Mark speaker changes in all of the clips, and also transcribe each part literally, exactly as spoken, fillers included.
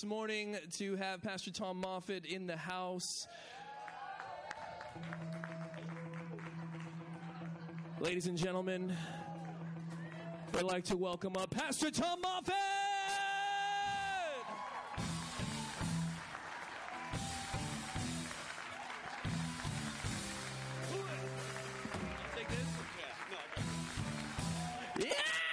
Speaker 1: this morning to have Pastor Tom Moffitt in the house. Ladies and gentlemen, I'd like to welcome up Pastor Tom Moffitt! Take this? Yeah!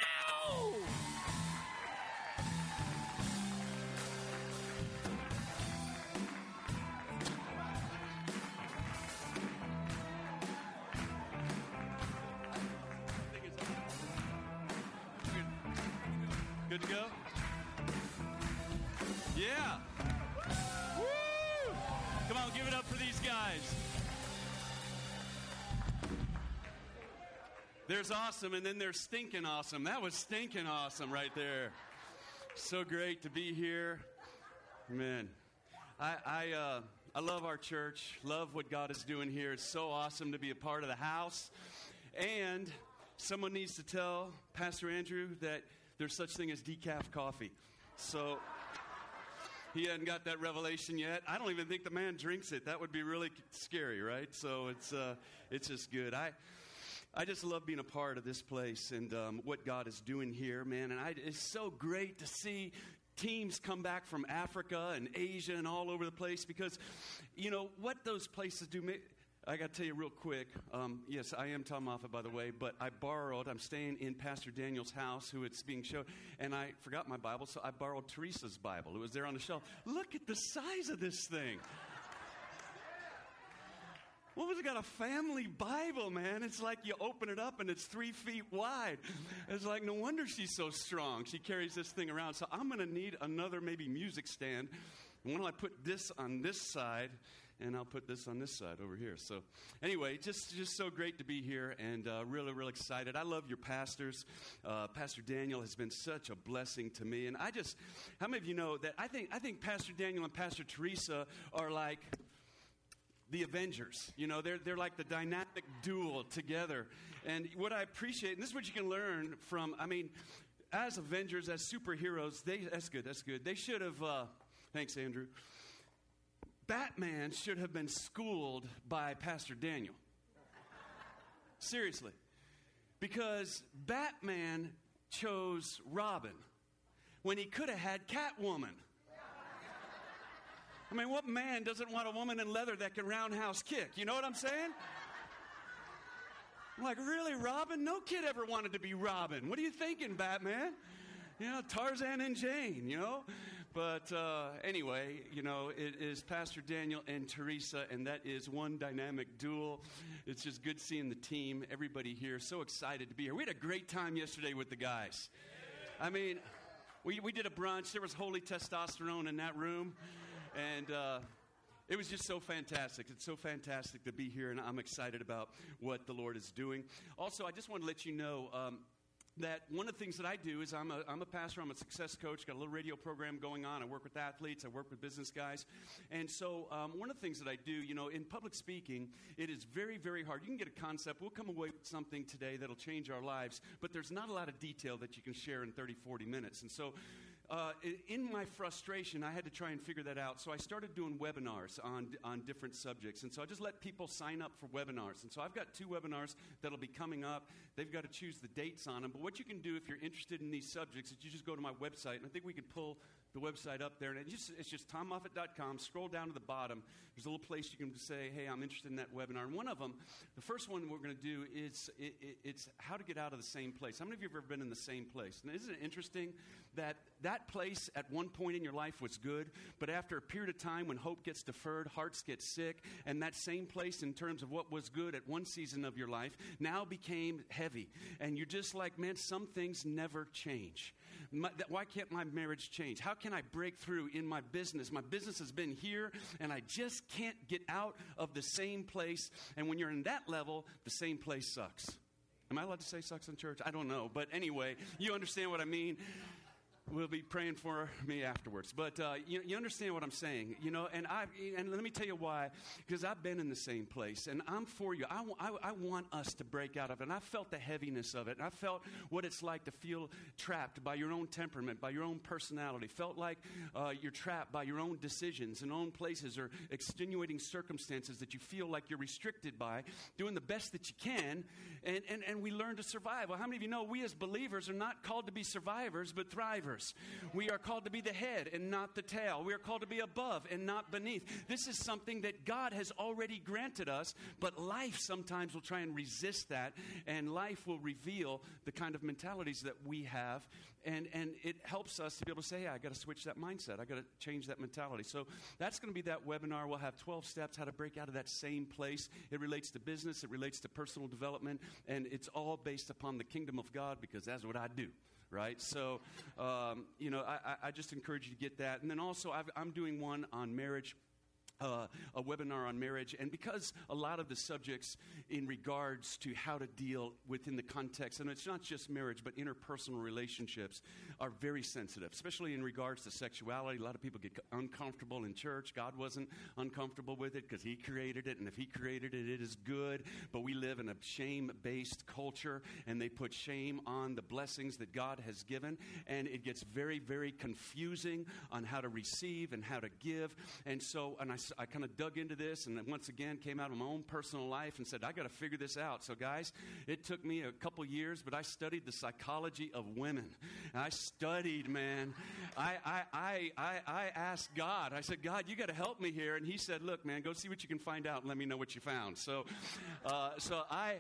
Speaker 2: Good to go? Yeah. Woo! Come on, give it up for these guys. There's awesome, and then there's stinking awesome. That was stinking awesome right there. So great to be here. Man, I I, uh, I love our church. Love what God is doing here. It's so awesome to be a part of the house. And someone needs to tell Pastor Andrew that there's such thing as decaf coffee. So he hadn't got that revelation yet. I don't even think the man drinks it. That would be really scary, right? So it's uh, it's just good. I I just love being a part of this place and um, what God is doing here, man. And I, it's so great to see teams come back from Africa and Asia and all over the place because, you know, what those places do. I got to tell you real quick, um, yes, I am Tom Moffitt, by the way, but I borrowed, I'm staying in Pastor Daniel's house, who it's being shown, and I forgot my Bible, so I borrowed Teresa's Bible. It was there on the shelf. Look at the size of this thing. What was it? Got a family Bible, man. It's like you open it up and it's three feet wide. It's like, no wonder she's so strong. She carries this thing around. So I'm going to need another maybe music stand. And when I put this on this side, and I'll put this on this side over here. So anyway, just just so great to be here and uh, really, really excited. I love your pastors. Uh, Pastor Daniel has been such a blessing to me. And I just, how many of you know that I think I think Pastor Daniel and Pastor Teresa are like the Avengers. You know, they're they're like the dynamic duo together. And what I appreciate, and this is what you can learn from, I mean, as Avengers, as superheroes, they that's good, that's good. They should have, uh, thanks, Andrew. Batman should have been schooled by Pastor Daniel. Seriously. Because Batman chose Robin when he could have had Catwoman. I mean, what man doesn't want a woman in leather that can roundhouse kick? You know what I'm saying? I'm like, really, Robin? No kid ever wanted to be Robin. What are you thinking, Batman? You know, Tarzan and Jane, you know? But uh, anyway, you know, it is Pastor Daniel and Teresa, and that is one dynamic duel. It's just good seeing the team, everybody here. So excited to be here. We had a great time yesterday with the guys. I mean, we, we did a brunch. There was holy testosterone in that room, and uh, it was just so fantastic. It's so fantastic to be here, and I'm excited about what the Lord is doing. Also, I just want to let you know, um, that one of the things that I do is I'm a, I'm a pastor, I'm a success coach, got a little radio program going on. I work with athletes, I work with business guys. And so um, one of the things that I do, you know, in public speaking, it is very, very hard. You can get a concept. We'll come away with something today that'll change our lives, but there's not a lot of detail that you can share in thirty, forty minutes. And so uh, in my frustration, I had to try and figure that out. So I started doing webinars on, on different subjects. And so I just let people sign up for webinars. And so I've got two webinars that'll be coming up. They've got to choose the dates on them. But what you can do if you're interested in these subjects is you just go to my website, and I think we could pull the website up there, and it just, it's just tom moffitt dot com. Scroll down to the bottom. There's a little place you can say, hey, I'm interested in that webinar. And one of them, the first one we're going to do is it, it, it's how to get out of the same place. How many of you have ever been in the same place? And isn't it interesting that that place at one point in your life was good, but after a period of time when hope gets deferred, hearts get sick, and that same place in terms of what was good at one season of your life now became heavy. And you're just like, man, some things never change. My, that, why can't my marriage change? How can I break through in my business? My business has been here, and I just can't get out of the same place. And when you're in that level, the same place sucks. Am I allowed to say sucks in church? I don't know. But anyway, you understand what I mean. will be praying for me afterwards. But uh, you, you understand what I'm saying, you know, and I and let me tell you why, because I've been in the same place, and I'm for you. I, I, I want us to break out of it, and I felt the heaviness of it, and I felt what it's like to feel trapped by your own temperament, by your own personality, felt like uh, you're trapped by your own decisions and own places or extenuating circumstances that you feel like you're restricted by, doing the best that you can, and, and, and we learn to survive. Well, how many of you know we as believers are not called to be survivors, but thrivers? We are called to be the head and not the tail. We are called to be above and not beneath. This is something that God has already granted us, but life sometimes will try and resist that, and life will reveal the kind of mentalities that we have, and, and it helps us to be able to say, hey, I got to switch that mindset. I got to change that mentality. So that's going to be that webinar. We'll have twelve steps how to break out of that same place. It relates to business. It relates to personal development, and it's all based upon the kingdom of God, because that's what I do. Right? So, um, you know, I, I just encourage you to get that. And then also, I've, I'm doing one on marriage. Uh, a webinar on marriage, and because a lot of the subjects in regards to how to deal within the context, and it's not just marriage, but interpersonal relationships, are very sensitive, especially in regards to sexuality. A lot of people get uncomfortable in church. God wasn't uncomfortable with it because he created it, and if he created it, it is good, but we live in a shame-based culture, and they put shame on the blessings that God has given, and it gets very, very confusing on how to receive and how to give, and so, and I I kind of dug into this, and then once again came out of my own personal life and said, I got to figure this out. So guys, it took me a couple years, but I studied the psychology of women. And I studied, man. I, I, I, I, I asked God, I said, God, you got to help me here. And he said, look, man, go see what you can find out and let me know what you found. So, uh, so I...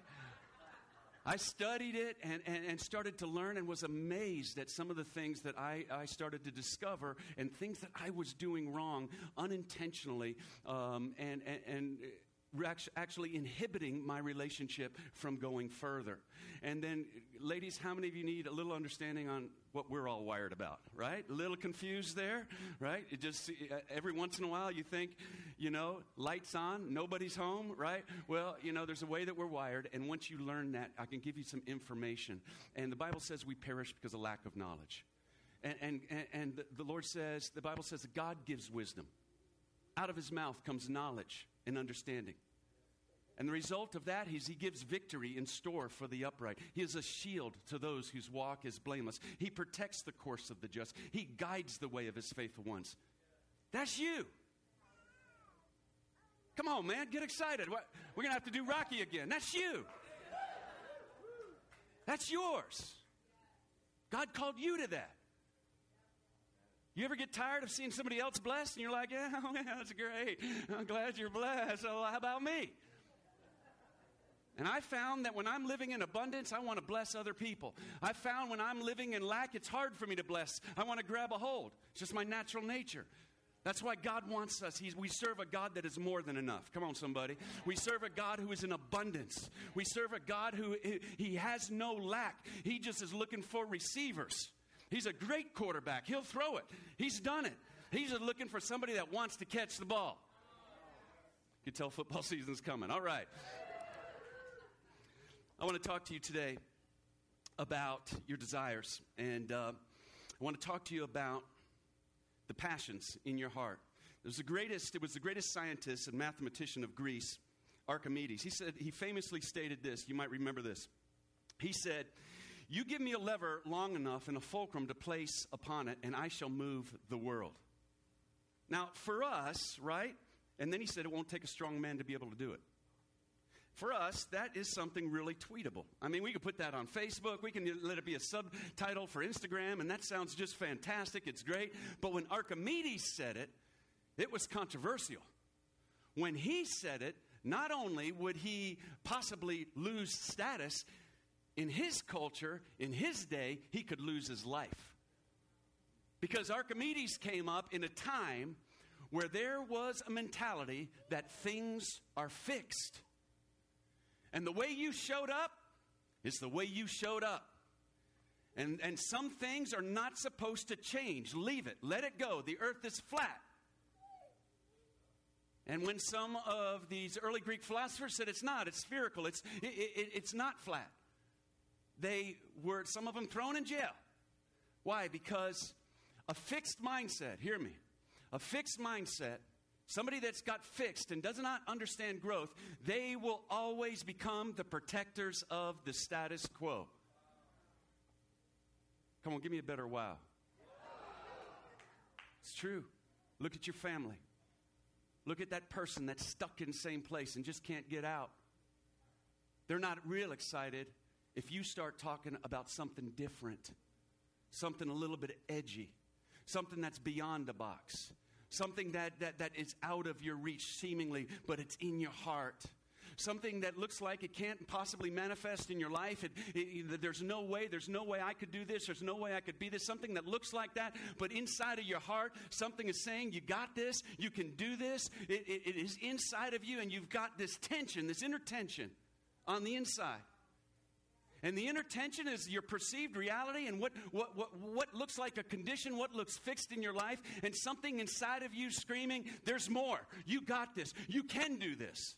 Speaker 2: I studied it and, and, and started to learn, and was amazed at some of the things that I, I started to discover, and things that I was doing wrong unintentionally, um, and, and, and actually inhibiting my relationship from going further. And then, ladies, how many of you need a little understanding on what we're all wired about, right? A little confused there, right? It just, every once in a while you think, you know, lights on, nobody's home, right? Well, you know, there's a way that we're wired, and once you learn that, I can give you some information. And the Bible says we perish because of lack of knowledge. And, and, and the Lord says, the Bible says that God gives wisdom. Out of his mouth comes knowledge and understanding. And the result of that is he gives victory in store for the upright. He is a shield to those whose walk is blameless. He protects the course of the just. He guides the way of his faithful ones. That's you. Come on, man, get excited. What? We're going to have to do Rocky again. That's you. That's yours. God called you to that. You ever get tired of seeing somebody else blessed and you're like, yeah, that's great. I'm glad you're blessed. So how about me? And I found that when I'm living in abundance, I want to bless other people. I found when I'm living in lack, it's hard for me to bless. I want to grab a hold. It's just my natural nature. That's why God wants us. He's, we serve a God that is more than enough. Come on, somebody. We serve a God who is in abundance. We serve a God who he, he has no lack. He just is looking for receivers. He's a great quarterback. He'll throw it. He's done it. He's just looking for somebody that wants to catch the ball. You can tell football season's coming. All right. I want to talk to you today about your desires. And uh, I want to talk to you about the passions in your heart. It was the greatest, it was the greatest scientist and mathematician of Greece, Archimedes. He said, he famously stated this. You might remember this. He said, you give me a lever long enough and a fulcrum to place upon it, and I shall move the world. Now, for us, right? And then he said, it won't take a strong man to be able to do it. For us, that is something really tweetable. I mean, we could put that on Facebook. We can let it be a subtitle for Instagram, and that sounds just fantastic. It's great. But when Archimedes said it, it was controversial. When he said it, not only would he possibly lose status, in his culture, in his day, he could lose his life. Because Archimedes came up in a time where there was a mentality that things are fixed. And the way you showed up is the way you showed up. And, and some things are not supposed to change. Leave it. Let it go. The earth is flat. And when some of these early Greek philosophers said it's not, it's spherical, it's, it, it, it's not flat, they were, some of them, thrown in jail. Why? Because A fixed mindset, hear me, a fixed mindset, somebody that's got fixed and does not understand growth, they will always become the protectors of the status quo. Come on, give me a better wow. It's true. Look at your family. Look at that person that's stuck in the same place and just can't get out. They're not real excited if you start talking about something different, something a little bit edgy, something that's beyond the box, something that, that, that is out of your reach seemingly, but it's in your heart. Something that looks like it can't possibly manifest in your life. It, it, there's no way, there's no way I could do this. There's no way I could be this. Something that looks like that, but inside of your heart, something is saying, you got this, you can do this. It, it, it is inside of you, and you've got this tension, this inner tension on the inside. And the inner tension is your perceived reality and what, what, what, what looks like a condition, what looks fixed in your life, and something inside of you screaming, there's more. You got this. You can do this.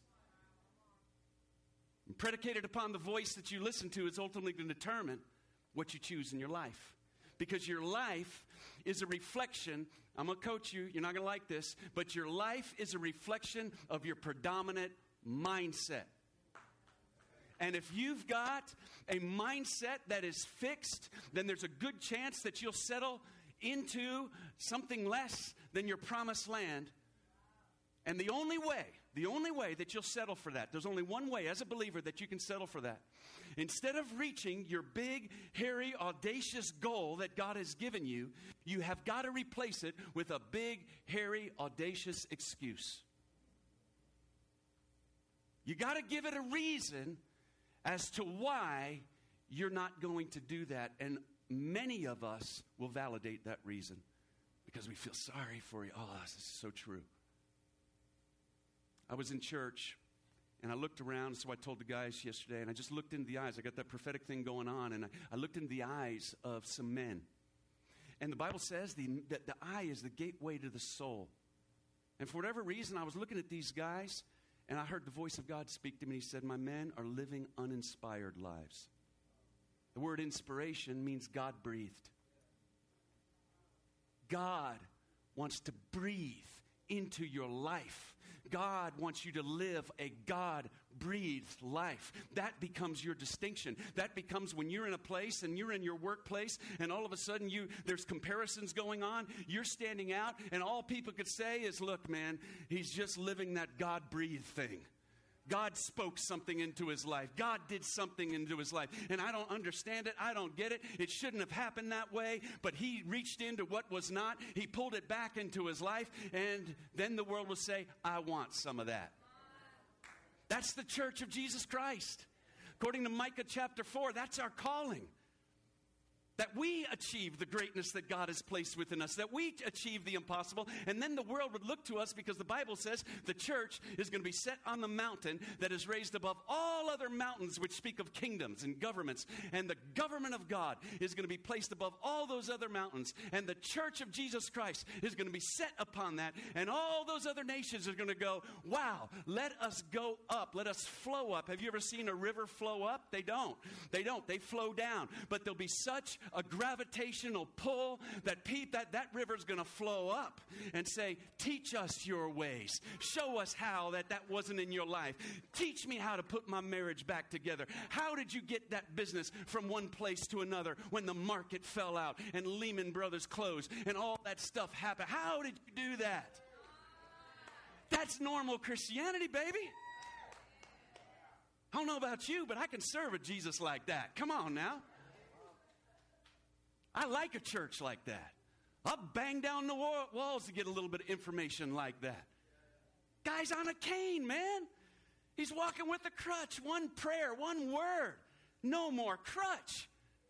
Speaker 2: And predicated upon the voice that you listen to is ultimately going to determine what you choose in your life. Because your life is a reflection. I'm going to coach you. You're not going to like this. But your life is a reflection of your predominant mindset. And if you've got a mindset that is fixed, then there's a good chance that you'll settle into something less than your promised land. And the only way, the only way that you'll settle for that, there's only one way as a believer that you can settle for that. Instead of reaching your big, hairy, audacious goal that God has given you, you have got to replace it with a big, hairy, audacious excuse. You got to give it a reason as to why you're not going to do that. And many of us will validate that reason because we feel sorry for you. Oh, this is so true. I was in church, and I looked around, so I told the guys yesterday, and I just looked into the eyes. I got that prophetic thing going on, and I, I looked into the eyes of some men. And the Bible says the, that the eye is the gateway to the soul. And for whatever reason, I was looking at these guys, and I heard the voice of God speak to me. He said, my men are living uninspired lives. The word inspiration means God-breathed. God wants to breathe into your life. God wants you to live a God-breathed life. That becomes your distinction. That becomes when you're in a place and you're in your workplace and all of a sudden you there's comparisons going on. You're standing out and all people could say is, look, man, he's just living that God-breathed thing. God spoke something into his life. God did something into his life. And I don't understand it. I don't get it. It shouldn't have happened that way. But he reached into what was not. He pulled it back into his life. And then the world will say, I want some of that. That's the church of Jesus Christ. According to Micah chapter four, that's our calling. That we achieve the greatness that God has placed within us. That we achieve the impossible. And then the world would look to us because the Bible says the church is going to be set on the mountain that is raised above all other mountains which speak of kingdoms and governments. And the government of God is going to be placed above all those other mountains. And the church of Jesus Christ is going to be set upon that. And all those other nations are going to go, wow, let us go up. Let us flow up. Have you ever seen a river flow up? They don't. They don't. They flow down. But there'll be such a gravitational pull that pe- that, that river's going to flow up and say, teach us your ways. Show us how that that wasn't in your life. Teach me how to put my marriage back together. How did you get that business from one place to another when the market fell out and Lehman Brothers closed and all that stuff happened? How did you do that? That's normal Christianity, baby. I don't know about you, but I can serve a Jesus like that. Come on now. I like a church like that. I'll bang down the wall, walls to get a little bit of information like that. Guy's on a cane, man. He's walking with a crutch. One prayer, one word. No more crutch.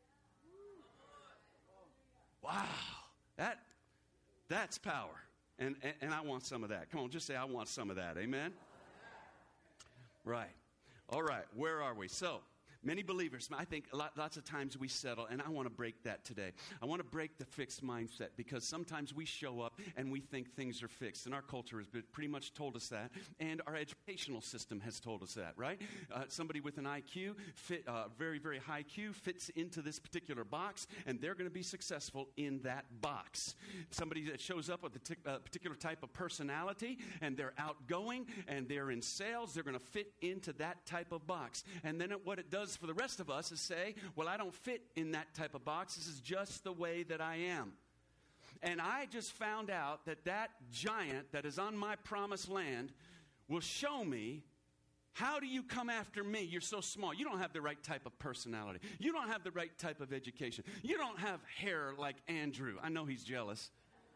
Speaker 2: Wow. That, that's power. And, and, and I want some of that. Come on, just say, I want some of that. Amen? Right. All right. Where are we? So, Many believers, I think a lot, lots of times we settle, and I want to break that today. I want to break the fixed mindset, because sometimes we show up and we think things are fixed, and our culture has been pretty much told us that, and our educational system has told us that, right? Uh, somebody with an I Q, fit, uh, very, very high Q, fits into this particular box, and they're going to be successful in that box. Somebody that shows up with a t- uh, particular type of personality, and they're outgoing, and they're in sales, they're going to fit into that type of box. And then it, what it does for the rest of us is say, well, I don't fit in that type of box. This is just the way that I am. And I just found out that that giant that is on my promised land will show me, how do you come after me? You're so small. You don't have the right type of personality. You don't have the right type of education. You don't have hair like Andrew. I know he's jealous.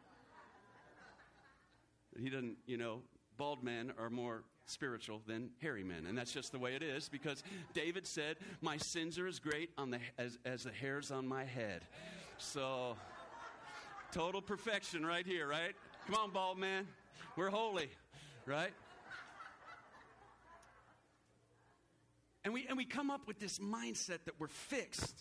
Speaker 2: He doesn't, you know, bald men are more spiritual than hairy men, and that's just the way it is, because David said, my sins are as great on the as, as the hairs on my head. So total perfection right here, right? Come on, bald man, we're holy, right? And we and we come up with this mindset that we're fixed.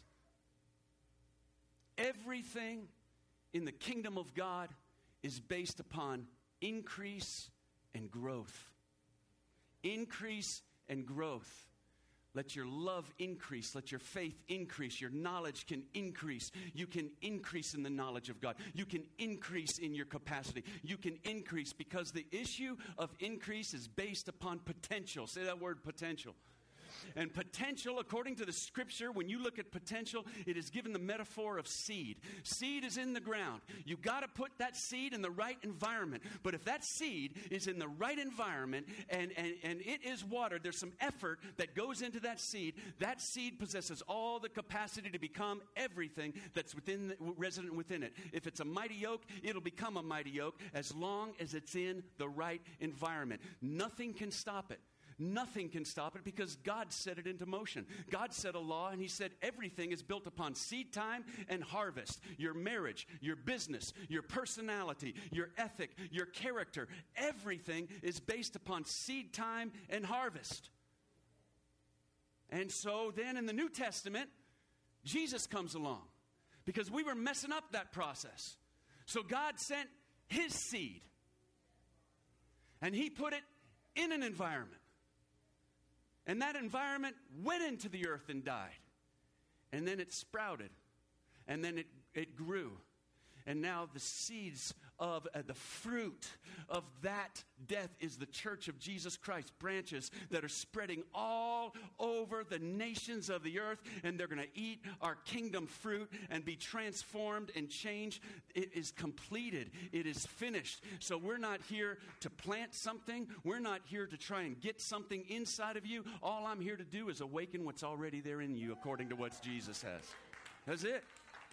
Speaker 2: Everything in the kingdom of God is based upon increase and growth. Increase and growth. Let your love increase. Let your faith increase. Your knowledge can increase. You can increase in the knowledge of God. You can increase in your capacity. You can increase, because the issue of increase is based upon potential. Say that word, potential. And potential, according to the scripture, when you look at potential, it is given the metaphor of seed. Seed is in the ground. You've got to put that seed in the right environment. But if that seed is in the right environment and, and, and it is watered, there's some effort that goes into that seed. That seed possesses all the capacity to become everything that's within the, resident within it. If it's a mighty oak, it'll become a mighty oak as long as it's in the right environment. Nothing can stop it. Nothing can stop it, because God set it into motion. God set a law, and he said everything is built upon seed time and harvest. Your marriage, your business, your personality, your ethic, your character, everything is based upon seed time and harvest. And so then in the New Testament, Jesus comes along, because we were messing up that process. So God sent his seed, and he put it in an environment. And that environment went into the earth and died. And then it sprouted. And then it, it grew. And now the seeds of uh, the fruit of that death is the church of Jesus Christ. Branches that are spreading all over the nations of the earth. And they're going to eat our kingdom fruit and be transformed and changed. It is completed. It is finished. So we're not here to plant something. We're not here to try and get something inside of you. All I'm here to do is awaken what's already there in you, according to what Jesus has. That's it.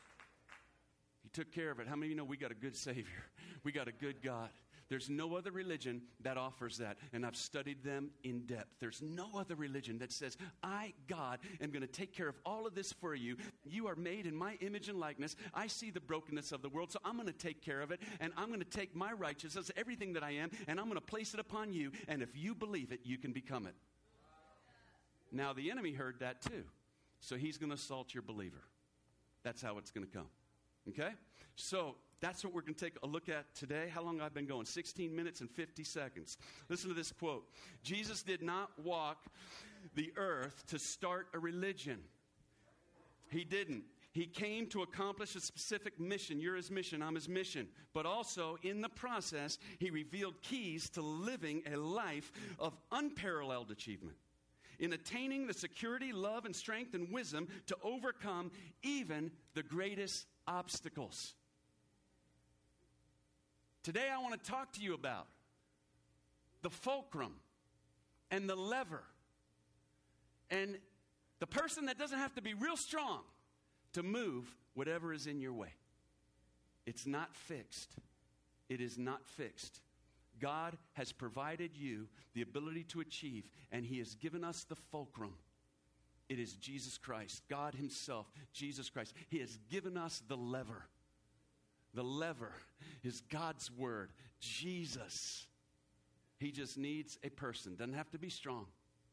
Speaker 2: He took care of it. How many of you know we got a good Savior? We got a good God. There's no other religion that offers that. And I've studied them in depth. There's no other religion that says, I, God, am going to take care of all of this for you. You are made in my image and likeness. I see the brokenness of the world, so I'm going to take care of it. And I'm going to take my righteousness, everything that I am, and I'm going to place it upon you. And if you believe it, you can become it. Now, the enemy heard that too. So he's going to assault your believer. That's how it's going to come. Okay? So that's what we're going to take a look at today. How long have I been going? sixteen minutes and fifty seconds. Listen to this quote. Jesus did not walk the earth to start a religion. He didn't. He came to accomplish a specific mission. You're his mission. I'm his mission. But also, in the process, he revealed keys to living a life of unparalleled achievement, in attaining the security, love, and strength and wisdom to overcome even the greatest obstacles. Today I want to talk to you about the fulcrum and the lever and the person that doesn't have to be real strong to move whatever is in your way. It's not fixed. It is not fixed. God has provided you the ability to achieve, and he has given us the fulcrum. It is Jesus Christ, God himself, Jesus Christ. He has given us the lever. The lever is God's word, Jesus. He just needs a person. Doesn't have to be strong.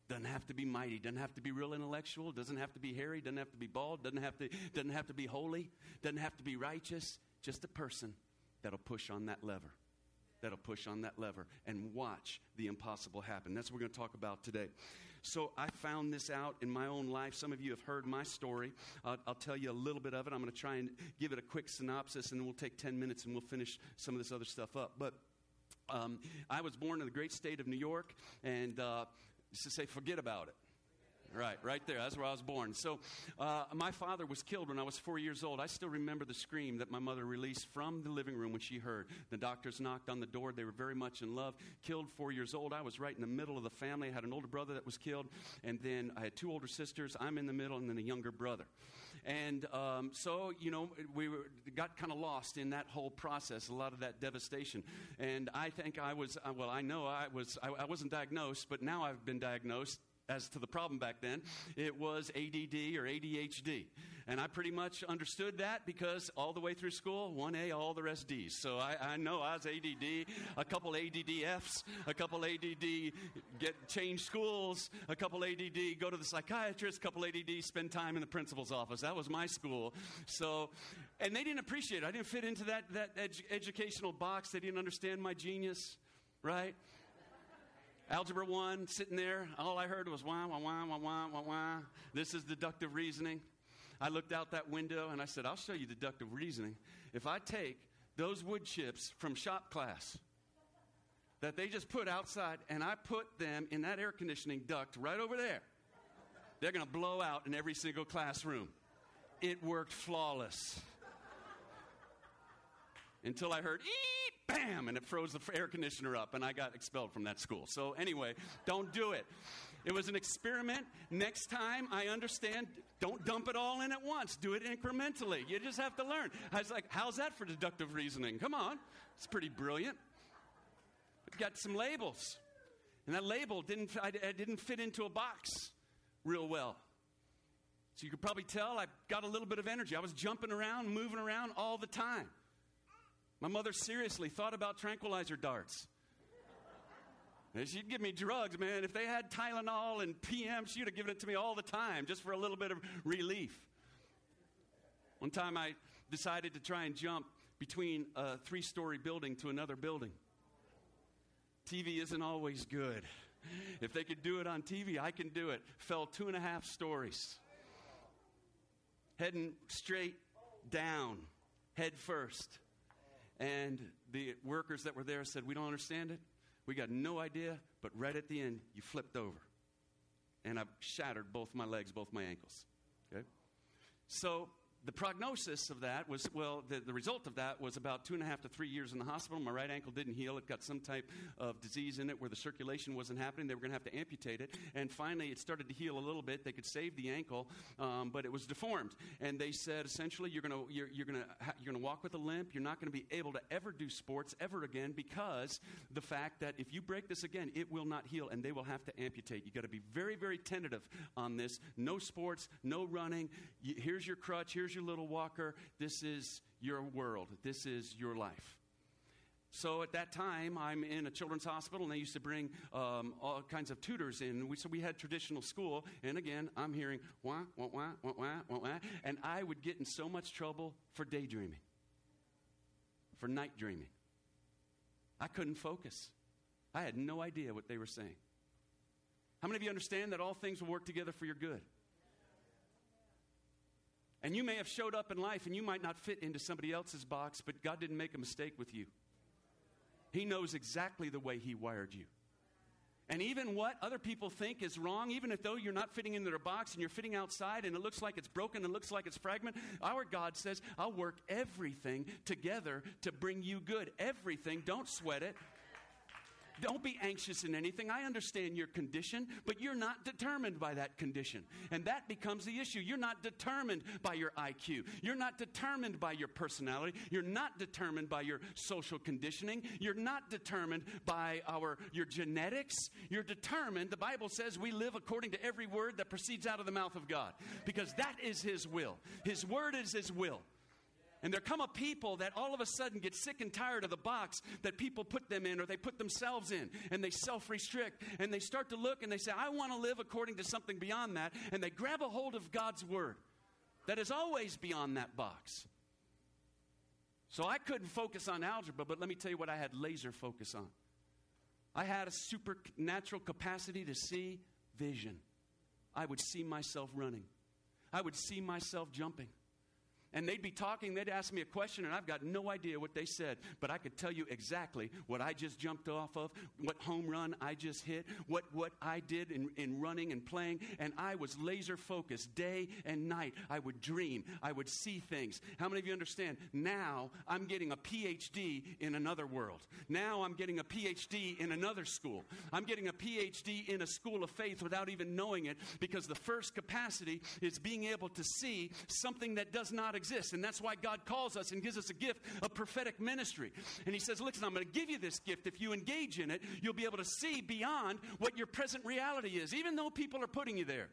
Speaker 2: Doesn't have to be mighty. Doesn't have to be real intellectual. Doesn't have to be hairy. Doesn't have to be bald. Doesn't have to, doesn't have to be holy. Doesn't have to be righteous. Just a person that'll push on that lever. That'll push on that lever and watch the impossible happen. That's what we're going to talk about today. So I found this out in my own life. Some of you have heard my story. Uh, I'll tell you a little bit of it. I'm going to try and give it a quick synopsis, and then we'll take ten minutes and we'll finish some of this other stuff up. But um, I was born in the great state of New York, and uh, just to say, forget about it. Right, right there. That's where I was born. So uh, my father was killed when I was four years old. I still remember the scream that my mother released from the living room when she heard. The doctors knocked on the door. They were very much in love. Killed four years old. I was right in the middle of the family. I had an older brother that was killed, and then I had two older sisters. I'm in the middle, and then a younger brother. And um, so, you know, we were, got kind of lost in that whole process, a lot of that devastation. And I think I was, uh, well, I know I, was, I, I wasn't diagnosed, but now I've been diagnosed. As to the problem back then, it was A D D or A D H D. And I pretty much understood that because all the way through school, one A, all the rest D's. So I, I know I was A D D, a couple A D D Fs, a couple A D D get change schools, a couple A D D go to the psychiatrist, a couple A D D spend time in the principal's office. That was my school. So, and they didn't appreciate it. I didn't fit into that, that edu- educational box. They didn't understand my genius, right? Algebra one, sitting there, all I heard was wah, wah, wah, wah, wah, wah, wah. This is deductive reasoning. I looked out that window and I said, I'll show you deductive reasoning. If I take those wood chips from shop class that they just put outside and I put them in that air conditioning duct right over there, they're going to blow out in every single classroom. It worked flawless. Until I heard, eep, bam, and it froze the air conditioner up, and I got expelled from that school. So anyway, don't do it. It was an experiment. Next time, I understand, don't dump it all in at once. Do it incrementally. You just have to learn. I was like, how's that for deductive reasoning? Come on. It's pretty brilliant. It got some labels. And that label didn't, I, I didn't fit into a box real well. So you could probably tell I got a little bit of energy. I was jumping around, moving around all the time. My mother seriously thought about tranquilizer darts. And she'd give me drugs, man. If they had Tylenol and P M, she'd have given it to me all the time just for a little bit of relief. One time I decided to try and jump between a three-story building to another building. T V isn't always good. If they could do it on T V, I can do it. Fell two and a half stories. Heading straight down, head first. And the workers that were there said, we don't understand it. We got no idea. But right at the end, you flipped over. And I shattered both my legs, both my ankles. Okay? So the prognosis of that was, well, the, the result of that was about two and a half to three years in the hospital. My right ankle didn't heal. It got some type of disease in it where the circulation wasn't happening. They were going to have to amputate it. And finally, it started to heal a little bit. They could save the ankle, um, but it was deformed. And they said, essentially, you're going to you're, you're going to ha- you're going to walk with a limp. You're not going to be able to ever do sports ever again because the fact that if you break this again, it will not heal, and they will have to amputate. You got to be very, very tentative on this. No sports, no running. Y- here's your crutch. Here's your little walker. This is your world. This is your life. So at that time, I'm in a children's hospital, and they used to bring um, all kinds of tutors in. We, so we had traditional school, and again, I'm hearing wah, wah, wah, wah, wah, wah, wah, and I would get in so much trouble for daydreaming, for night dreaming. I couldn't focus. I had no idea what they were saying. How many of you understand that all things will work together for your good? And you may have showed up in life and you might not fit into somebody else's box, but God didn't make a mistake with you. He knows exactly the way He wired you. And even what other people think is wrong, even if though you're not fitting into their box and you're fitting outside and it looks like it's broken and looks like it's fragmented, our God says, I'll work everything together to bring you good. Everything. Don't sweat it. Don't be anxious in anything. I understand your condition, but you're not determined by that condition. And that becomes the issue. You're not determined by your I Q. You're not determined by your personality. You're not determined by your social conditioning. You're not determined by our your genetics. You're determined. The Bible says we live according to every word that proceeds out of the mouth of God, because that is His will. His word is His will. And there come a people that all of a sudden get sick and tired of the box that people put them in or they put themselves in. And they self-restrict. And they start to look and they say, I want to live according to something beyond that. And they grab a hold of God's word that is always beyond that box. So I couldn't focus on algebra, but let me tell you what I had laser focus on. I had a supernatural capacity to see vision. I would see myself running. I would see myself jumping. And they'd be talking, they'd ask me a question, and I've got no idea what they said. But I could tell you exactly what I just jumped off of, what home run I just hit, what, what I did in, in running and playing. And I was laser focused day and night. I would dream. I would see things. How many of you understand? Now I'm getting a P H D in another world. Now I'm getting a P H D in another school. I'm getting a P H D in a school of faith without even knowing it, because the first capacity is being able to see something that does not exist. Exist. And that's why God calls us and gives us a gift of prophetic ministry. And he says, listen, I'm going to give you this gift. If you engage in it, you'll be able to see beyond what your present reality is, even though people are putting you there.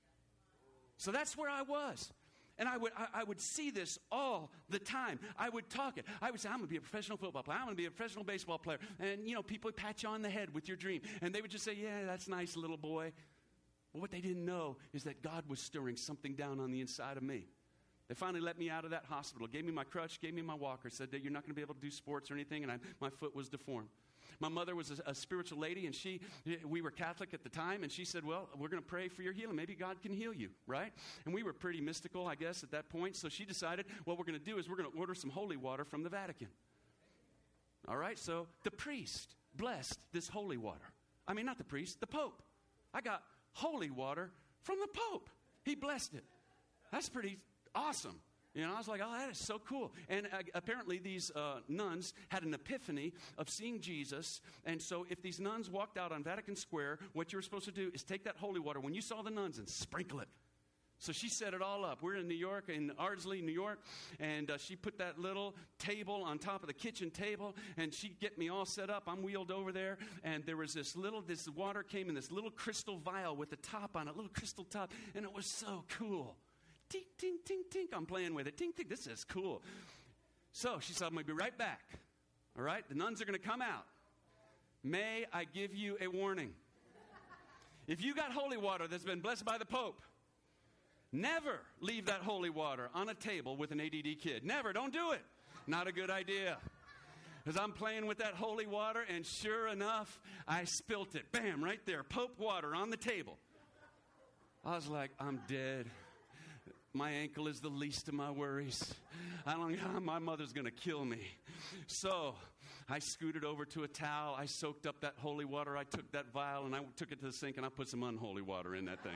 Speaker 2: So that's where I was. And I would I, I would see this all the time. I would talk it. I would say, I'm going to be a professional football player. I'm going to be a professional baseball player. And, you know, people would pat you on the head with your dream. And they would just say, yeah, that's nice, little boy. Well, what they didn't know is that God was stirring something down on the inside of me. They finally let me out of that hospital, gave me my crutch, gave me my walker, said that you're not going to be able to do sports or anything, and I, my foot was deformed. My mother was a, a spiritual lady, and she, we were Catholic at the time, and she said, well, we're going to pray for your healing. Maybe God can heal you, right? And we were pretty mystical, I guess, at that point, so she decided what we're going to do is we're going to order some holy water from the Vatican. All right, so the priest blessed this holy water. I mean, not the priest, the Pope. I got holy water from the Pope. He blessed it. That's pretty awesome. You know, I was like, oh, that is so cool. And uh, apparently these uh, nuns had an epiphany of seeing Jesus. And so if these nuns walked out on Vatican Square, what you were supposed to do is take that holy water when you saw the nuns and sprinkle it. So she set it all up. We're in New York, in Ardsley, New York, and uh, she put that little table on top of the kitchen table, and she'd get me all set up. I'm wheeled over there, and there was this little, this water came in this little crystal vial with a top on it, a little crystal top, and it was so cool. Tink, tink, tink, tink. I'm playing with it. Tink, tink. This is cool. So she said, I'm going to be right back. All right? The nuns are going to come out. May I give you a warning? If you got holy water that's been blessed by the Pope, never leave that holy water on a table with an A D D kid. Never. Don't do it. Not a good idea. Because I'm playing with that holy water, and sure enough, I spilt it. Bam, right there. Pope water on the table. I was like, I'm dead. My ankle is the least of my worries. I don't know, my mother's going to kill me. So I scooted over to a towel. I soaked up that holy water. I took that vial and I took it to the sink and I put some unholy water in that thing.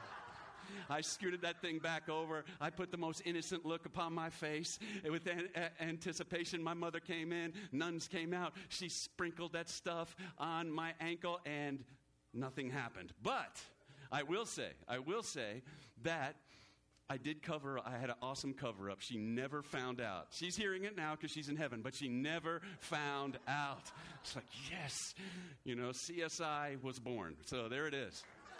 Speaker 2: I scooted that thing back over. I put the most innocent look upon my face. With an- a- anticipation, my mother came in. Nuns came out. She sprinkled that stuff on my ankle and nothing happened. But I will say, I will say that I did cover, I had an awesome cover-up. She never found out. She's hearing it now because she's in heaven, but she never found out. It's like, yes, you know, C S I was born. So there it is.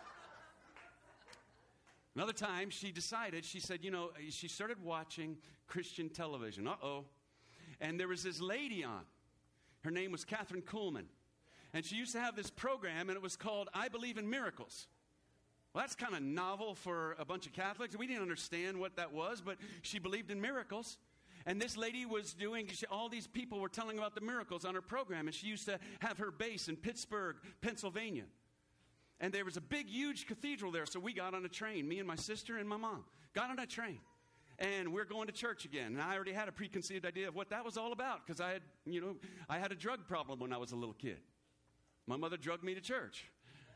Speaker 2: Another time, she decided, she said, you know, she started watching Christian television. Uh-oh. And there was this lady on. Her name was Catherine Kuhlman. And she used to have this program, and it was called I Believe in Miracles. Well, that's kind of novel for a bunch of Catholics. We didn't understand what that was, but she believed in miracles. And this lady was doing, she, all these people were telling about the miracles on her program, and she used to have her base in Pittsburgh, Pennsylvania. And there was a big, huge cathedral there, so we got on a train, me and my sister and my mom, got on a train. And we're going to church again. And I already had a preconceived idea of what that was all about, because I had, you know, I had a drug problem when I was a little kid. My mother drugged me to church.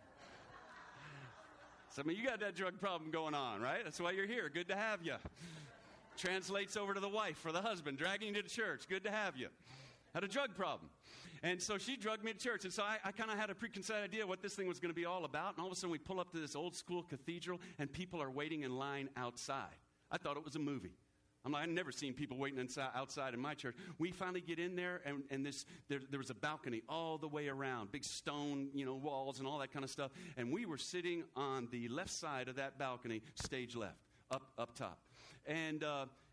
Speaker 2: So, I mean, you got that drug problem going on, right? That's why you're here. Good to have you. Translates over to the wife for the husband, dragging you to church. Good to have you. Had a drug problem. And so she drugged me to church. And so I, I kind of had a preconceived idea what this thing was going to be all about. And all of a sudden we pull up to this old school cathedral, and people are waiting in line outside. I thought it was a movie. I'm like, I've never seen people waiting inside, outside in my church. We finally get in there, and, and this there, there was a balcony all the way around, big stone, you know, walls and all that kind of stuff. And we were sitting on the left side of that balcony, stage left, up up top. And uh,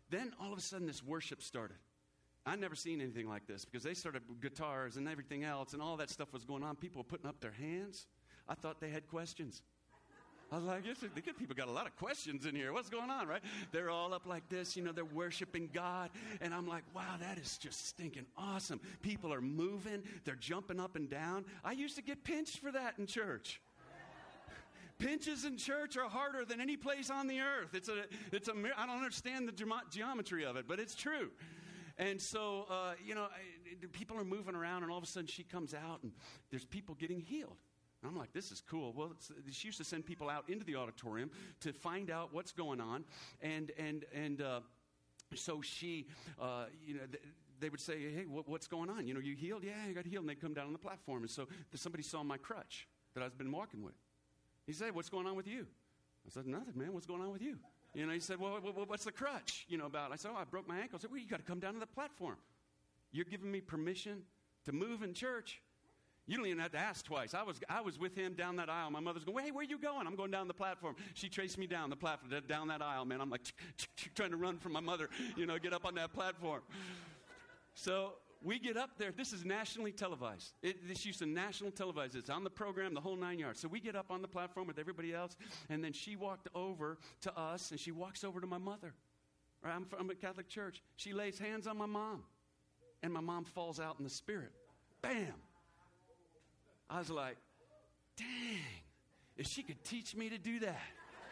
Speaker 2: then all of a sudden this worship started. I'd never seen anything like this because they started with guitars and everything else and all that stuff was going on. People were putting up their hands. I thought they had questions. I was like, the good people got a lot of questions in here. What's going on, right? They're all up like this, you know, they're worshiping God. And I'm like, wow, that is just stinking awesome. People are moving. They're jumping up and down. I used to get pinched for that in church. Pinches in church are harder than any place on the earth. It's a, it's a, I don't understand the ge- geometry of it, but it's true. And so, uh, you know, I, people are moving around, and all of a sudden she comes out, and there's people getting healed. I'm like, this is cool. Well, it's, she used to send people out into the auditorium to find out what's going on. And and and uh, so she, uh, you know, th- they would say, hey, what, what's going on? You know, you healed? Yeah, I got healed. And they'd come down on the platform. And so somebody saw my crutch that I've been walking with. He said, what's going on with you? I said, nothing, man. What's going on with you? You know, he said, well, what's the crutch, you know, about? I said, oh, I broke my ankle. I said, well, you got to come down to the platform. You're giving me permission to move in church. You don't even have to ask twice. I was I was with him down that aisle. My mother's going, hey, where are you going? I'm going down the platform. She traced me down the platform, down that aisle, man. I'm like trying to run from my mother, you know, get up on that platform. So we get up there. This is nationally televised. It, this used to national televise. It's on the program, the whole nine yards. So we get up on the platform with everybody else, and then she walked over to us, and she walks over to my mother. Right? I'm from a Catholic church. She lays hands on my mom, and my mom falls out in the spirit. Bam! I was like, dang, if she could teach me to do that.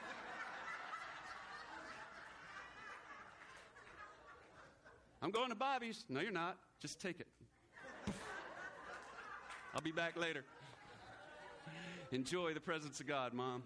Speaker 2: I'm going to Bobby's. No, you're not. Just take it. I'll be back later. Enjoy the presence of God, Mom.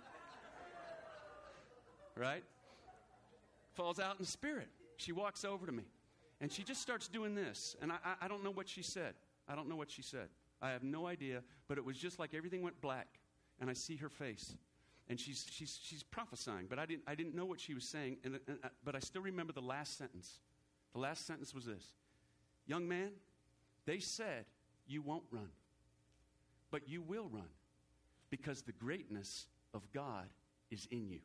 Speaker 2: Right? Falls out in the spirit. She walks over to me, and she just starts doing this. And I, I, I don't know what she said. I don't know what she said. I have no idea, but it was just like everything went black, and I see her face, and she's she's she's prophesying, but I didn't I didn't know what she was saying, and, and uh, but I still remember the last sentence. The last sentence was this: young man, they said you won't run, but you will run, because the greatness of God is in you.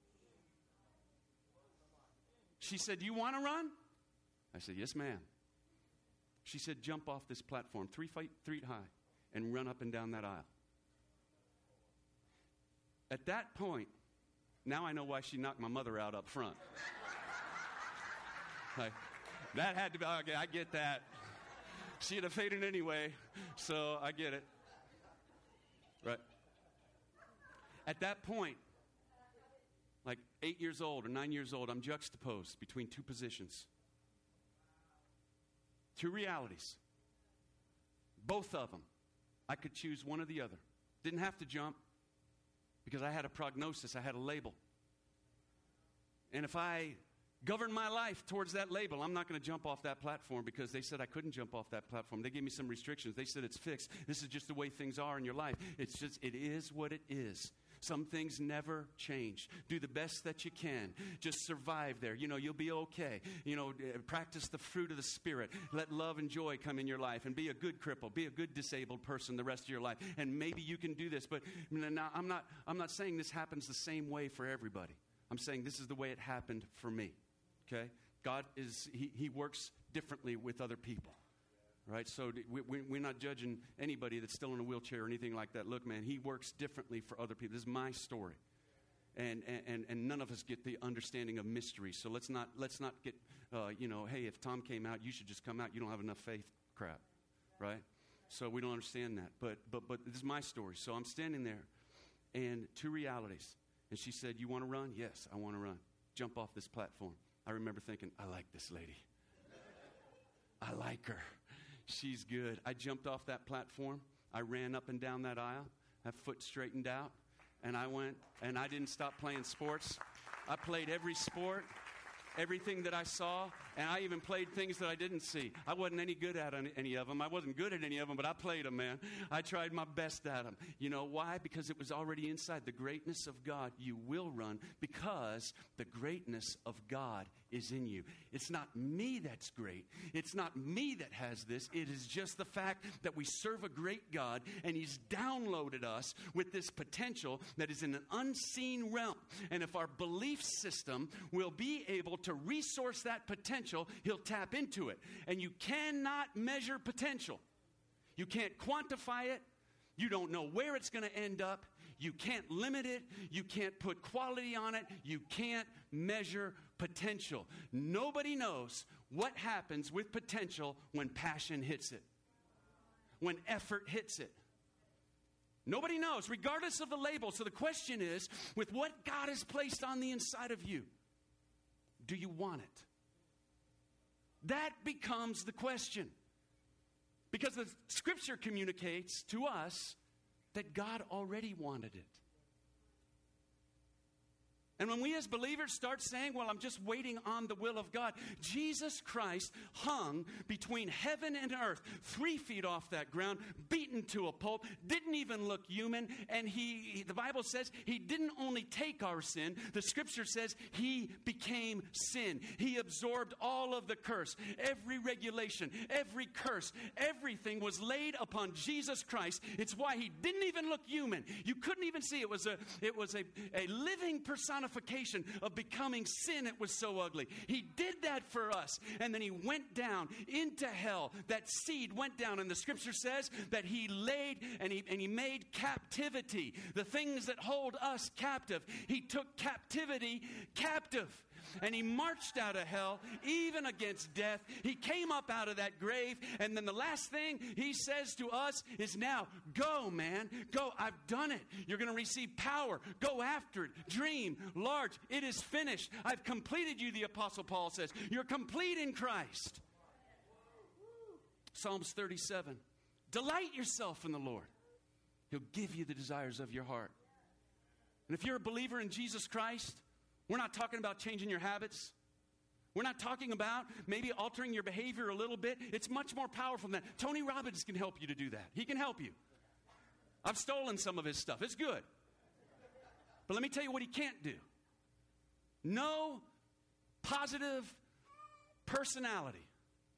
Speaker 2: She said, you want to run? I said, yes, ma'am. She said, jump off this platform three feet, three feet high and run up and down that aisle. At that point, now I know why she knocked my mother out up front. Like, that had to be, okay, I get that. She'd have fainted anyway, so I get it. Right. At that point, like eight years old or nine years old, I'm juxtaposed between two positions. Two realities. Both of them. I could choose one or the other. Didn't have to jump because I had a prognosis. I had a label. And if I govern my life towards that label, I'm not going to jump off that platform because they said I couldn't jump off that platform. They gave me some restrictions. They said it's fixed. This is just the way things are in your life. It's just, it is what it is. Some things never change. Do the best that you can. Just survive there. You know, you'll be okay. You know, practice the fruit of the Spirit. Let love and joy come in your life. And be a good cripple. Be a good disabled person the rest of your life. And maybe you can do this. But now, I'm not, I'm not saying this happens the same way for everybody. I'm saying this is the way it happened for me. Okay? God is, he, he works differently with other people. Right? So we, we, we're not judging anybody that's still in a wheelchair or anything like that. Look, man, he works differently for other people. This is my story. And and, and none of us get the understanding of mystery. So let's not let's not get, uh, you know, hey, if Tom came out, you should just come out. You don't have enough faith crap. Right? So we don't understand that. But but but this is my story. So I'm standing there, and two realities. And she said, you want to run? Yes, I want to run. Jump off this platform. I remember thinking, I like this lady. I like her. She's good. I jumped off that platform. I ran up and down that aisle, that foot straightened out, and I went, and I didn't stop playing sports. I played every sport, everything that I saw, and I even played things that I didn't see. I wasn't any good at any of them. I wasn't good at any of them, but I played them, man. I tried my best at them. You know why? Because it was already inside. The greatness of God, you will run because the greatness of God is in you. It's not me that's great. It's not me that has this. It is just the fact that we serve a great God, and He's downloaded us with this potential that is in an unseen realm. And if our belief system will be able to resource that potential, He'll tap into it. And you cannot measure potential. You can't quantify it. You don't know where it's going to end up. You can't limit it. You can't put quality on it. You can't measure potential. Nobody knows what happens with potential when passion hits it, when effort hits it. Nobody knows, regardless of the label. So the question is, with what God has placed on the inside of you, do you want it? That becomes the question. Because the Scripture communicates to us that God already wanted it. And when we as believers start saying, well, I'm just waiting on the will of God, Jesus Christ hung between heaven and earth, three feet off that ground, beaten to a pulp, didn't even look human, and he, the Bible says, He didn't only take our sin, the Scripture says He became sin. He absorbed all of the curse, every regulation, every curse, everything was laid upon Jesus Christ. It's why He didn't even look human. You couldn't even see. It was a, it was a, a living personification of becoming sin. It was so ugly. He did that for us, and then He went down into hell. That seed went down, and the Scripture says that He laid and he, and he made captivity, the things that hold us captive. He took captivity captive. And He marched out of hell, even against death. He came up out of that grave. And then the last thing He says to us is, now, go, man. Go. I've done it. You're going to receive power. Go after it. Dream large. It is finished. I've completed you, the Apostle Paul says. You're complete in Christ. Psalms thirty-seven. Delight yourself in the Lord. He'll give you the desires of your heart. And if you're a believer in Jesus Christ, we're not talking about changing your habits. We're not talking about maybe altering your behavior a little bit. It's much more powerful than that. Tony Robbins can help you to do that. He can help you. I've stolen some of his stuff. It's good. But let me tell you what he can't do. No positive personality,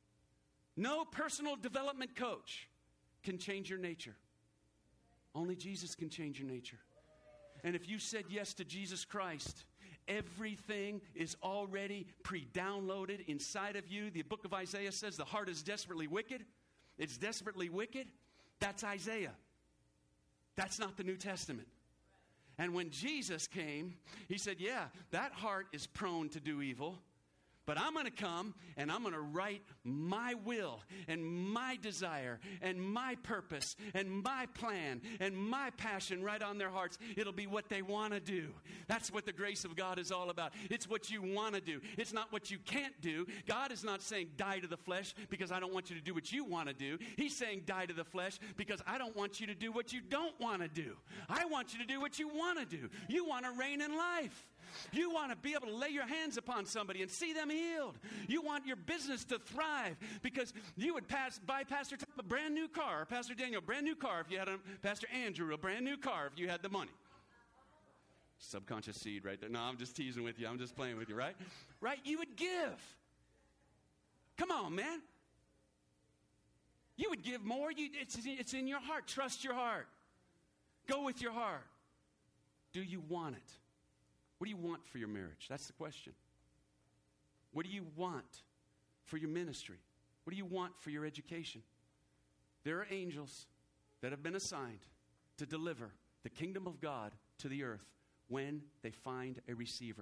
Speaker 2: no personal development coach can change your nature. Only Jesus can change your nature. And if you said yes to Jesus Christ, everything is already pre-downloaded inside of you. The book of Isaiah says the heart is desperately wicked. It's desperately wicked. That's Isaiah. That's not the New Testament. And when Jesus came, He said, yeah, that heart is prone to do evil. But I'm going to come and I'm going to write my will and my desire and my purpose and my plan and my passion right on their hearts. It'll be what they want to do. That's what the grace of God is all about. It's what you want to do. It's not what you can't do. God is not saying die to the flesh because I don't want you to do what you want to do. He's saying die to the flesh because I don't want you to do what you don't want to do. I want you to do what you want to do. You want to reign in life. You want to be able to lay your hands upon somebody and see them healed. You want your business to thrive because you would pass buy Pastor Tom a brand new car, or Pastor Daniel a brand new car if you had a, Pastor Andrew a brand new car if you had the money. Subconscious seed right there. No, I'm just teasing with you. I'm just playing with you, right? Right? You would give. Come on, man. You would give more. You, it's, it's in your heart. Trust your heart. Go with your heart. Do you want it? What do you want for your marriage? That's the question. What do you want for your ministry? What do you want for your education? There are angels that have been assigned to deliver the kingdom of God to the earth when they find a receiver.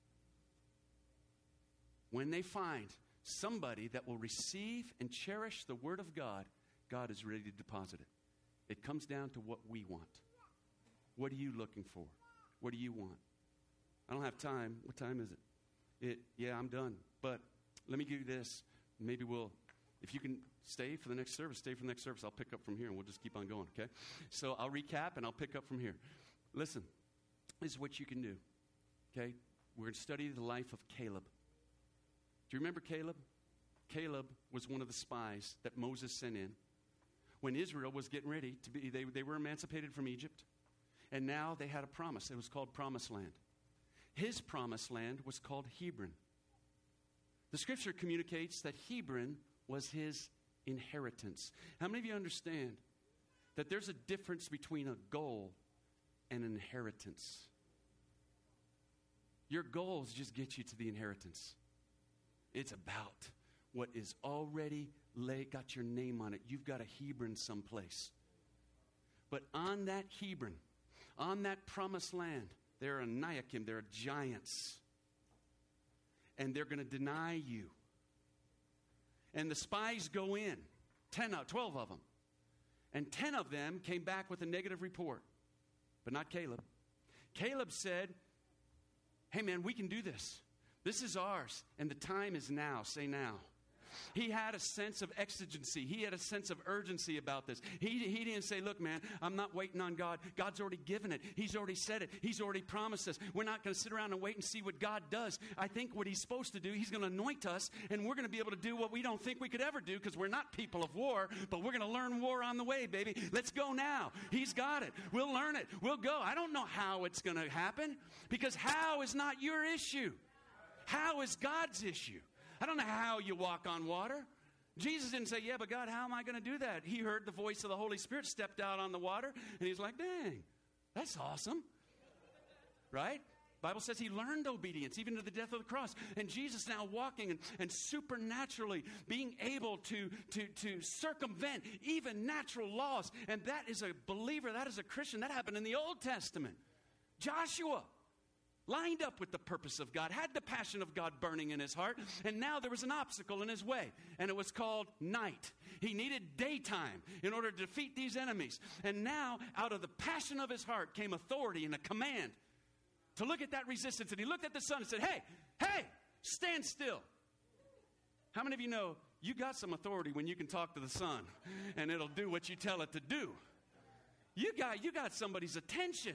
Speaker 2: When they find somebody that will receive and cherish the word of God, God is ready to deposit it. It comes down to what we want. What are you looking for? What do you want? I don't have time. What time is it? It, yeah, I'm done. But let me give you this. Maybe we'll, if you can stay for the next service, stay for the next service. I'll pick up from here and we'll just keep on going, okay? So I'll recap and I'll pick up from here. Listen, this is what you can do, okay? We're going to study the life of Caleb. Do you remember Caleb? Caleb was one of the spies that Moses sent in when Israel was getting ready to be, they, they were emancipated from Egypt. And now they had a promise. It was called Promised Land. His promised land was called Hebron. The scripture communicates that Hebron was his inheritance. How many of you understand that there's a difference between a goal and an inheritance? Your goals just get you to the inheritance. It's about what is already lay, got your name on it. You've got a Hebron someplace. But on that Hebron, on that promised land, there are Anakim, there are giants. And they're going to deny you. And the spies go in, ten, twelve of them. And ten of them came back with a negative report. But not Caleb. Caleb said, hey man, we can do this. This is ours. And the time is now. Say now. He had a sense of exigency. He had a sense of urgency about this. He, he didn't say, look, man, I'm not waiting on God. God's already given it. He's already said it. He's already promised us. We're not going to sit around and wait and see what God does. I think what he's supposed to do, he's going to anoint us, and we're going to be able to do what we don't think we could ever do because we're not people of war, but we're going to learn war on the way, baby. Let's go now. He's got it. We'll learn it. We'll go. I don't know how it's going to happen because how is not your issue. How is God's issue? I don't know how you walk on water. Jesus didn't say, yeah, but God, how am I going to do that? He heard the voice of the Holy Spirit, stepped out on the water, and he's like, dang, that's awesome. Right? Bible says he learned obedience, even to the death of the cross. And Jesus now walking and, and supernaturally being able to, to, to circumvent even natural laws. And that is a believer, that is a Christian. That happened in the Old Testament. Joshua lined up with the purpose of God, had the passion of God burning in his heart, and now there was an obstacle in his way, and it was called night. He needed daytime in order to defeat these enemies. And now, out of the passion of his heart came authority and a command to look at that resistance. And he looked at the sun and said, hey, hey, stand still. How many of you know you got some authority when you can talk to the sun, and it'll do what you tell it to do? You got, you got somebody's attention.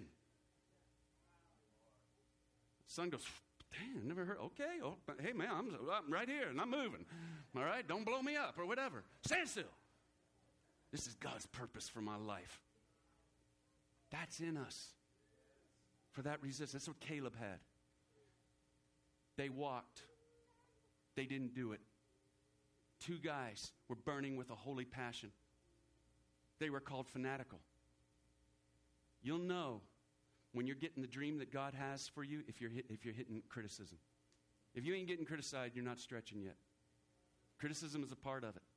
Speaker 2: Son goes, damn, never heard. Okay, oh, hey man, I'm, I'm right here and I'm moving. All right, don't blow me up or whatever. Stand still. This is God's purpose for my life. That's in us. For that resistance. That's what Caleb had. They walked. They didn't do it. Two guys were burning with a holy passion. They were called fanatical. You'll know when you're getting the dream that God has for you, if you're hit, if you're hitting criticism. If you ain't getting criticized, you're not stretching yet. Criticism is a part of it.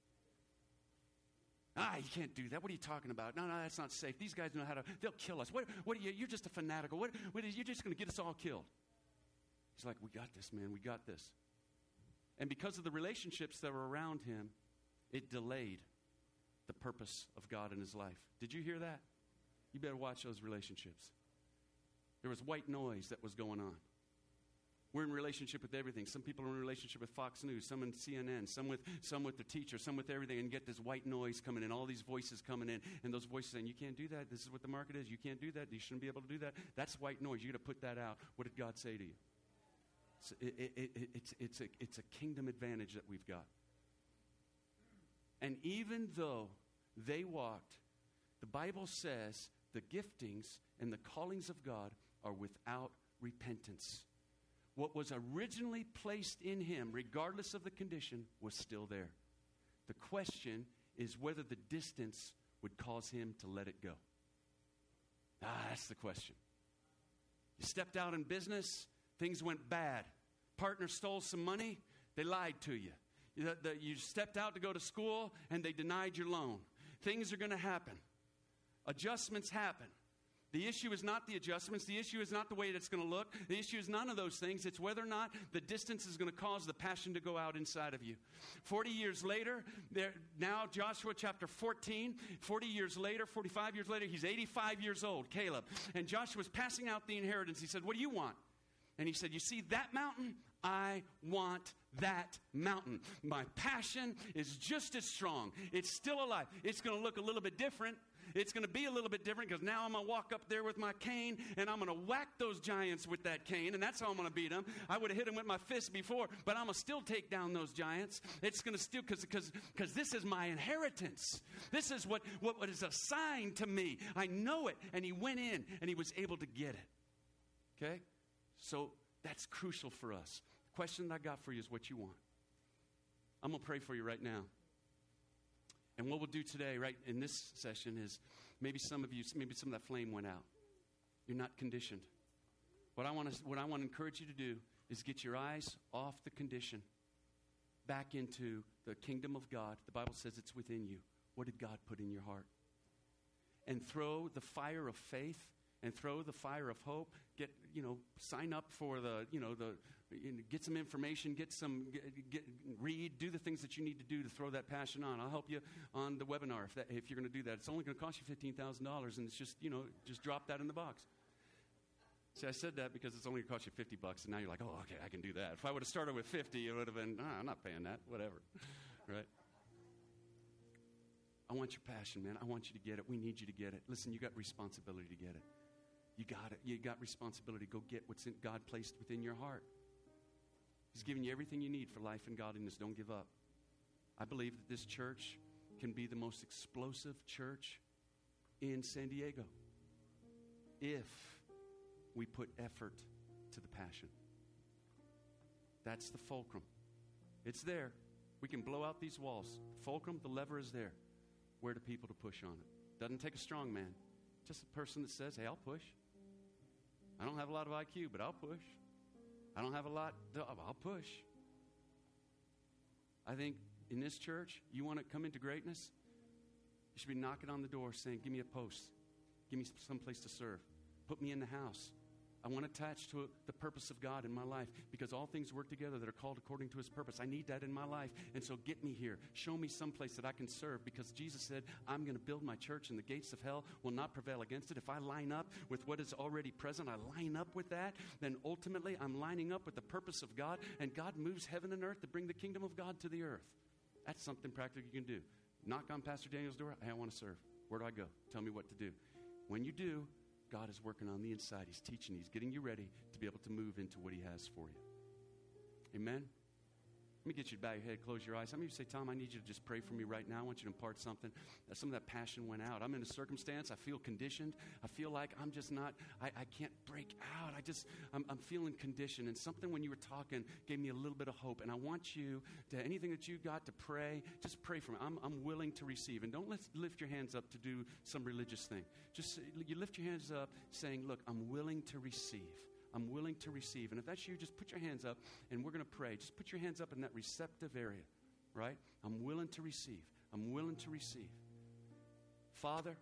Speaker 2: Ah, you can't do that. What are you talking about? No, no, that's not safe. These guys know how to, they'll kill us. What, what are you, you're just a fanatical. What, what is, you're just going to get us all killed. He's like, we got this, man. We got this. And because of the relationships that were around him, it delayed the purpose of God in his life. Did you hear that? You better watch those relationships. There was white noise that was going on. We're in relationship with everything. Some people are in relationship with Fox News, some in C N N, some with some with the teacher, some with everything, and you get this white noise coming in, all these voices coming in, and those voices saying, you can't do that. This is what the market is. You can't do that. You shouldn't be able to do that. That's white noise. You got to put that out. What did God say to you? So it, it, it, it's, it's, a, it's a kingdom advantage that we've got. And even though they walked, the Bible says the giftings and the callings of God are without repentance. What was originally placed in him, regardless of the condition, was still there. The question is whether the distance would cause him to let it go. Ah, that's the question. You stepped out in business, things went bad. Partner stole some money, they lied to you. You, the, you stepped out to go to school, and they denied your loan. Things are going to happen. Adjustments happen. The issue is not the adjustments. The issue is not the way it's going to look. The issue is none of those things. It's whether or not the distance is going to cause the passion to go out inside of you. Forty years later, there, now Joshua chapter fourteen, forty years later, forty-five years later, he's eighty-five years old, Caleb. And Joshua's passing out the inheritance. He said, what do you want? And he said, you see that mountain? I want that mountain. My passion is just as strong. It's still alive. It's going to look a little bit different. It's going to be a little bit different because now I'm going to walk up there with my cane and I'm going to whack those giants with that cane, and that's how I'm going to beat them. I would have hit them with my fist before, but I'm going to still take down those giants. It's going to still, because because because this is my inheritance. This is what, what, what is assigned to me. I know it. And he went in and he was able to get it. Okay? So that's crucial for us. The question that I got for you is what you want. I'm going to pray for you right now. And what we'll do today, right in this session, is maybe some of you, maybe some of that flame went out. You're not conditioned. What I want to, what I want to encourage you to do is get your eyes off the condition, back into the kingdom of God. The Bible says it's within you. What did God put in your heart? And throw the fire of faith and throw the fire of hope. Get, you know, sign up for the, you know, the, you know, get some information, get some, get, get, read, do the things that you need to do to throw that passion on. I'll help you on the webinar if, that, if you're going to do that. It's only going to cost you fifteen thousand dollars, and it's just, you know, just drop that in the box. See, I said that because it's only going to cost you fifty bucks, and now you're like, oh, okay, I can do that. If I would have started with fifty, it would have been, ah, I'm not paying that, whatever, right? I want your passion, man. I want you to get it. We need you to get it. Listen, you got responsibility to get it. You got it. You got responsibility. Go get what's in God placed within your heart. He's giving you everything you need for life and godliness. Don't give up. I believe that this church can be the most explosive church in San Diego if we put effort to the passion. That's the fulcrum. It's there. We can blow out these walls. Fulcrum, the lever is there. Where do people to push on it? Doesn't take a strong man. Just a person that says, hey, I'll push. I don't have a lot of I Q, but I'll push. I don't have a lot, to, I'll push. I think in this church, you want to come into greatness, you should be knocking on the door saying, give me a post. Give me some place to serve. Put me in the house. I want to attach to the purpose of God in my life because all things work together that are called according to his purpose. I need that in my life. And so get me here. Show me some place that I can serve because Jesus said, I'm going to build my church and the gates of hell will not prevail against it. If I line up with what is already present, I line up with that, then ultimately I'm lining up with the purpose of God, and God moves heaven and earth to bring the kingdom of God to the earth. That's something practical you can do. Knock on Pastor Daniel's door. Hey, I want to serve. Where do I go? Tell me what to do. When you do, God is working on the inside. He's teaching. He's getting you ready to be able to move into what he has for you. Amen? Let me get you to bow your head, close your eyes. Some of you say, Tom, I need you to just pray for me right now. I want you to impart something. Uh, some of that passion went out. I'm in a circumstance. I feel conditioned. I feel like I'm just not, I, I can't break out. I just, I'm, I'm feeling conditioned. And something when you were talking gave me a little bit of hope. And I want you to, anything that you got to pray, just pray for me. I'm, I'm willing to receive. And don't lift, lift your hands up to do some religious thing. Just, you lift your hands up saying, look, I'm willing to receive. I'm willing to receive. And if that's you, just put your hands up and we're going to pray. Just put your hands up in that receptive area, right? I'm willing to receive. I'm willing to receive. Father,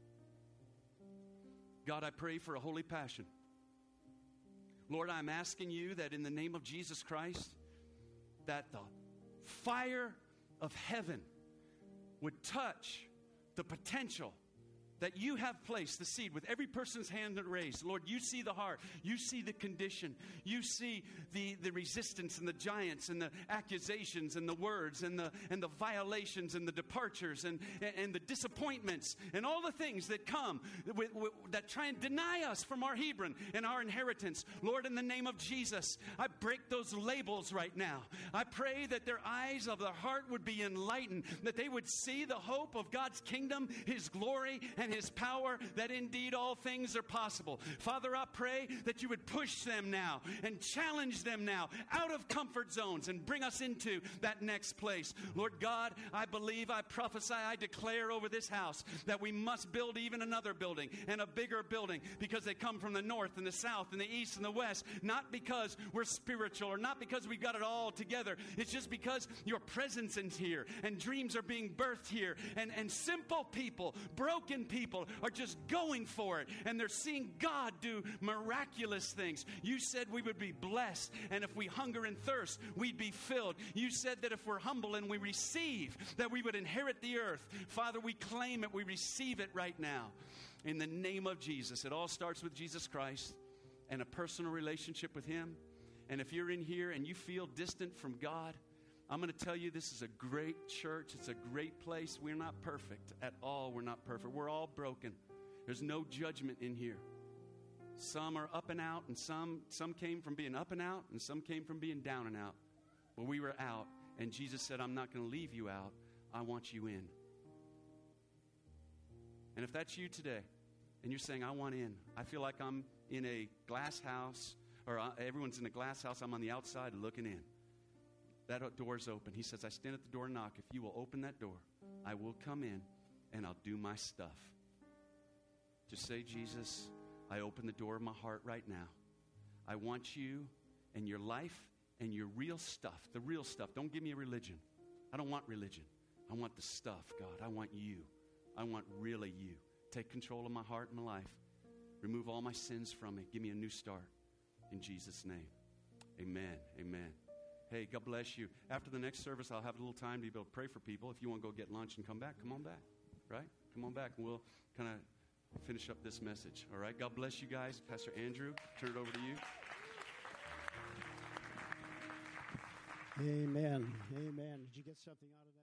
Speaker 2: God, I pray for a holy passion. Lord, I'm asking you that in the name of Jesus Christ, that the fire of heaven would touch the potential that you have placed, the seed, with every person's hand that raised. Lord, you see the heart. You see the condition. You see the, the resistance and the giants and the accusations and the words and the and the violations and the departures and, and, and the disappointments and all the things that come with, with, that try and deny us from our Hebron and our inheritance. Lord, in the name of Jesus, I break those labels right now. I pray that their eyes of their heart would be enlightened, that they would see the hope of God's kingdom, his glory, and his power, that indeed all things are possible. Father, I pray that you would push them now and challenge them now out of comfort zones and bring us into that next place. Lord God, I believe, I prophesy, I declare over this house that we must build even another building and a bigger building because they come from the north and the south and the east and the west, not because we're spiritual or not because we've got it all together. It's just because your presence is here and dreams are being birthed here and, and simple people, broken people, People are just going for it, and they're seeing God do miraculous things. You said we would be blessed, and if we hunger and thirst, we'd be filled. You said that if we're humble and we receive, that we would inherit the earth. Father, we claim it. We receive it right now. In the name of Jesus. It all starts with Jesus Christ and a personal relationship with him. And if you're in here and you feel distant from God, I'm going to tell you this is a great church. It's a great place. We're not perfect at all. We're not perfect. We're all broken. There's no judgment in here. Some are up and out, and some, some came from being up and out, and some came from being down and out. But we were out, and Jesus said, I'm not going to leave you out. I want you in. And if that's you today, and you're saying, I want in. I feel like I'm in a glass house or uh, everyone's in a glass house. I'm on the outside looking in. That door's open. He says, I stand at the door and knock. If you will open that door, I will come in and I'll do my stuff. Just say, Jesus, I open the door of my heart right now. I want you and your life and your real stuff, the real stuff. Don't give me a religion. I don't want religion. I want the stuff, God. I want you. I want really you. Take control of my heart and my life. Remove all my sins from me. Give me a new start. In Jesus' name, amen, amen. Hey, God bless you. After the next service, I'll have a little time to be able to pray for people. If you want to go get lunch and come back, come on back, right? Come on back, and we'll kind of finish up this message, all right? God bless you guys. Pastor Andrew, turn it over to you.
Speaker 3: Amen. Amen. Did you get something out of that?